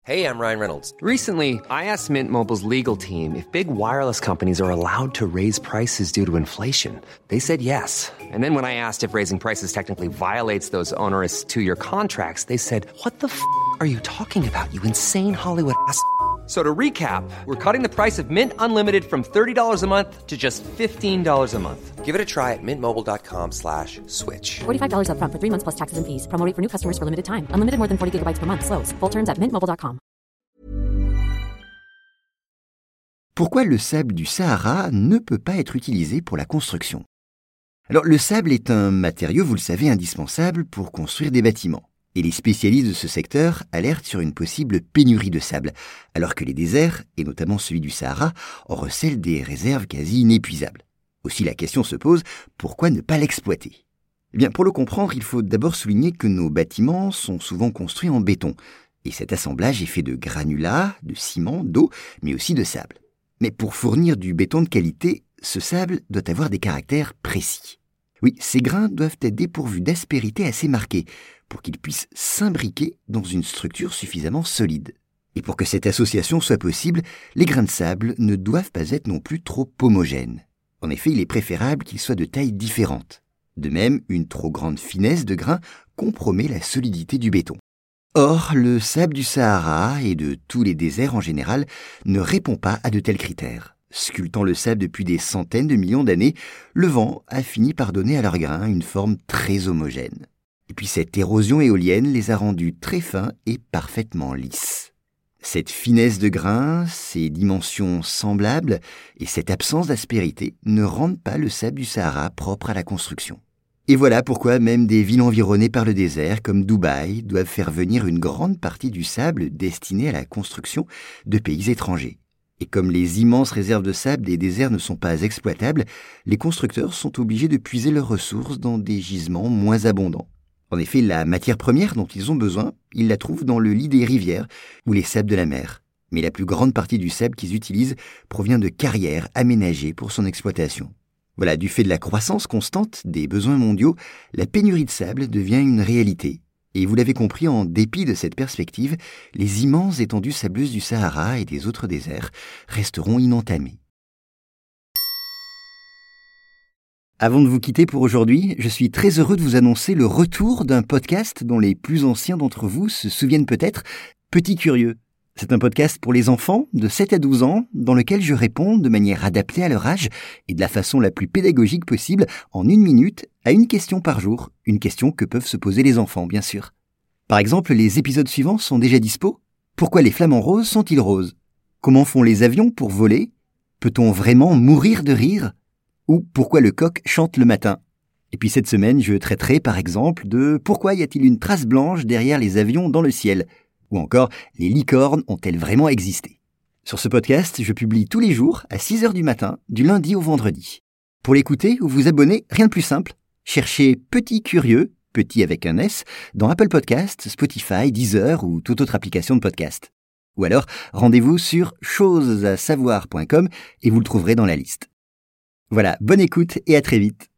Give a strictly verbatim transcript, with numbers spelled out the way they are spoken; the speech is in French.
Hey, I'm Ryan Reynolds. Recently, I asked Mint Mobile's legal team if big wireless companies are allowed to raise prices due to inflation. They said yes. And then when I asked if raising prices technically violates those onerous two-year contracts, they said, "What the f*** are you talking about, you insane Hollywood ass f- So to recap, we're cutting the price of Mint Unlimited from thirty dollars a month to just fifteen dollars a month. Give it a try at mintmobile.com slash switch. forty-five dollars up front for three months plus taxes and fees. Promo rate for new customers for limited time. Unlimited more than forty gigabytes per month. Slows full terms at mint mobile dot com. Pourquoi le sable du Sahara ne peut pas être utilisé pour la construction ? Alors, le sable est un matériau, vous le savez, indispensable pour construire des bâtiments. Et les spécialistes de ce secteur alertent sur une possible pénurie de sable, alors que les déserts, et notamment celui du Sahara, en recèlent des réserves quasi inépuisables. Aussi la question se pose, pourquoi ne pas l'exploiter ? Eh bien, pour le comprendre, il faut d'abord souligner que nos bâtiments sont souvent construits en béton, et cet assemblage est fait de granulats, de ciment, d'eau, mais aussi de sable. Mais pour fournir du béton de qualité, ce sable doit avoir des caractères précis. Oui, ces grains doivent être dépourvus d'aspérité assez marquée pour qu'ils puissent s'imbriquer dans une structure suffisamment solide. Et pour que cette association soit possible, les grains de sable ne doivent pas être non plus trop homogènes. En effet, il est préférable qu'ils soient de tailles différentes. De même, une trop grande finesse de grains compromet la solidité du béton. Or, le sable du Sahara et de tous les déserts en général ne répond pas à de tels critères. Sculptant le sable depuis des centaines de millions d'années, le vent a fini par donner à leurs grains une forme très homogène. Et puis cette érosion éolienne les a rendus très fins et parfaitement lisses. Cette finesse de grains, ces dimensions semblables et cette absence d'aspérité ne rendent pas le sable du Sahara propre à la construction. Et voilà pourquoi même des villes environnées par le désert, comme Dubaï, doivent faire venir une grande partie du sable destiné à la construction de pays étrangers. Et comme les immenses réserves de sable des déserts ne sont pas exploitables, les constructeurs sont obligés de puiser leurs ressources dans des gisements moins abondants. En effet, la matière première dont ils ont besoin, ils la trouvent dans le lit des rivières ou les sables de la mer. Mais la plus grande partie du sable qu'ils utilisent provient de carrières aménagées pour son exploitation. Voilà, du fait de la croissance constante des besoins mondiaux, la pénurie de sable devient une réalité. Et vous l'avez compris, en dépit de cette perspective, les immenses étendues sableuses du Sahara et des autres déserts resteront inentamées. Avant de vous quitter pour aujourd'hui, je suis très heureux de vous annoncer le retour d'un podcast dont les plus anciens d'entre vous se souviennent peut-être, Petit Curieux. C'est un podcast pour les enfants de sept à douze ans dans lequel je réponds de manière adaptée à leur âge et de la façon la plus pédagogique possible en une minute à une question par jour, une question que peuvent se poser les enfants bien sûr. Par exemple, les épisodes suivants sont déjà dispo. Pourquoi les flamants roses sont-ils roses ? Comment font les avions pour voler ? Peut-on vraiment mourir de rire ? Ou pourquoi le coq chante le matin ? Et puis cette semaine, je traiterai par exemple de pourquoi y a-t-il une trace blanche derrière les avions dans le ciel ? Ou encore, les licornes ont-elles vraiment existé ? Sur ce podcast, je publie tous les jours à six heures du matin, du lundi au vendredi. Pour l'écouter ou vous abonner, rien de plus simple. Cherchez Petit Curieux, petit avec un S, dans Apple Podcasts, Spotify, Deezer ou toute autre application de podcast. Ou alors, rendez-vous sur choses à savoir point com et vous le trouverez dans la liste. Voilà, bonne écoute et à très vite.